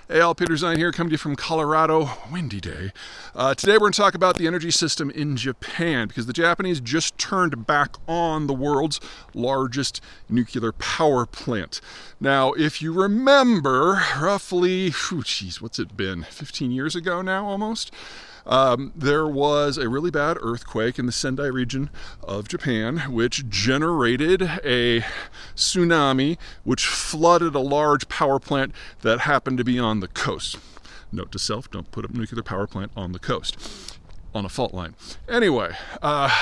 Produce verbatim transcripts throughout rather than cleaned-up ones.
Hey, all, Peter Zine here, coming to you from Colorado. Windy day. Uh, today we're going to talk about the energy system in Japan, because the Japanese just turned back on the world's largest nuclear power plant. Now, if you remember, roughly, whew, geez, what's it been, fifteen years ago now almost? Um, there was a really bad earthquake in the Sendai region of Japan, which generated a tsunami, which flooded a large power plant that happened to be on the coast. Note to self, don't put a nuclear power plant on the coast, on a fault line. Anyway, uh,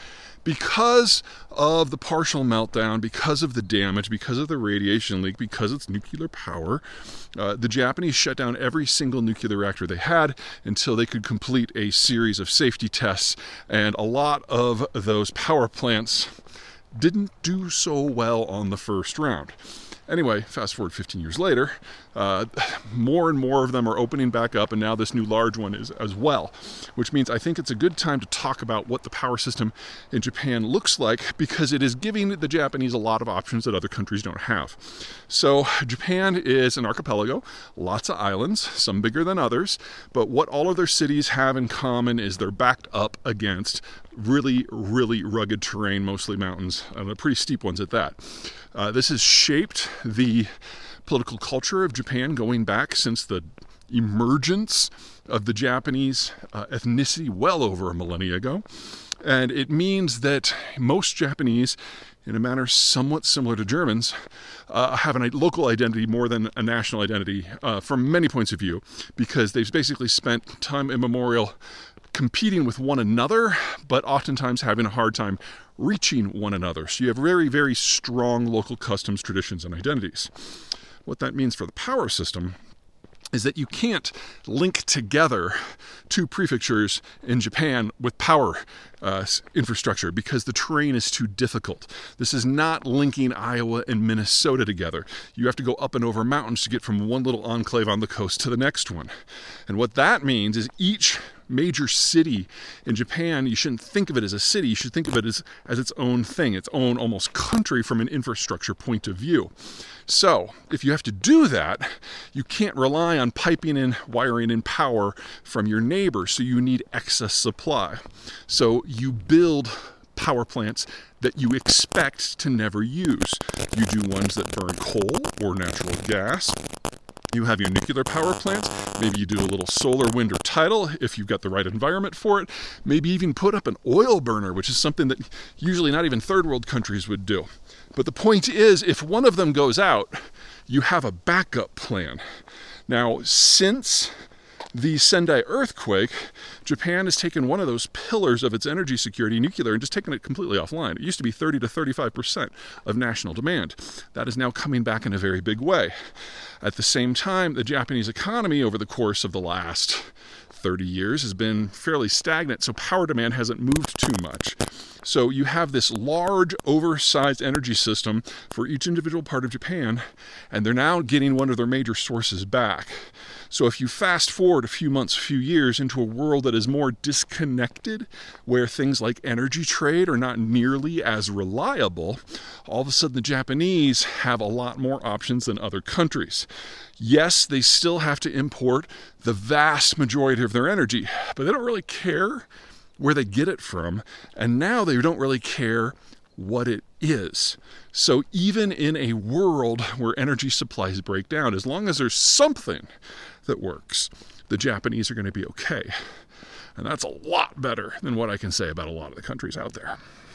because of the partial meltdown, because of the damage, because of the radiation leak, because it's nuclear power, uh, the Japanese shut down every single nuclear reactor they had until they could complete a series of safety tests, and a lot of those power plants didn't do so well on the first round. Anyway, fast forward fifteen years later, uh, more and more of them are opening back up, and now this new large one is as well, which means I think it's a good time to talk about what the power system in Japan looks like, because it is giving the Japanese a lot of options that other countries don't have. So Japan is an archipelago, lots of islands, some bigger than others, but what all of their cities have in common is they're backed up against really, really rugged terrain, mostly mountains, and pretty steep ones at that. Uh, this has shaped the political culture of Japan going back since the emergence of the Japanese uh, ethnicity well over a millennia ago. And it means that most Japanese, in a manner somewhat similar to Germans, uh, have a local identity more than a national identity uh, from many points of view, because they've basically spent time immemorial competing with one another, but oftentimes having a hard time reaching one another. So you have very, very strong local customs, traditions, and identities. What that means for the power system is that you can't link together two prefectures in Japan with power uh, infrastructure, because the terrain is too difficult. This is not linking Iowa and Minnesota together. You have to go up and over mountains to get from one little enclave on the coast to the next one. And what that means is each major city in Japan, you shouldn't think of it as a city, you should think of it as, as its own thing, its own almost country from an infrastructure point of view. So, if you have to do that, you can't rely on piping in, wiring in power from your neighbor, so you need excess supply. So you build power plants that you expect to never use. You do ones that burn coal or natural gas. You have your nuclear power plants. Maybe you do a little solar, wind, or tidal if you've got the right environment for it. Maybe even put up an oil burner, which is something that usually not even third world countries would do. But the point is, if one of them goes out, you have a backup plan. Now, since the Sendai earthquake, Japan has taken one of those pillars of its energy security, nuclear, and just taken it completely offline. It used to be thirty to thirty-five percent of national demand. That is now coming back in a very big way. At the same time, the Japanese economy over the course of the last thirty years has been fairly stagnant, so power demand hasn't moved too much. So you have this large, oversized energy system for each individual part of Japan, and they're now getting one of their major sources back. So if you fast forward a few months, a few years into a world that is more disconnected, where things like energy trade are not nearly as reliable, all of a sudden the Japanese have a lot more options than other countries. Yes, they still have to import the vast majority of their energy, but they don't really care where they get it from, and now they don't really care what it is. So even in a world where energy supplies break down, as long as there's something that works, the Japanese are going to be okay. And that's a lot better than what I can say about a lot of the countries out there.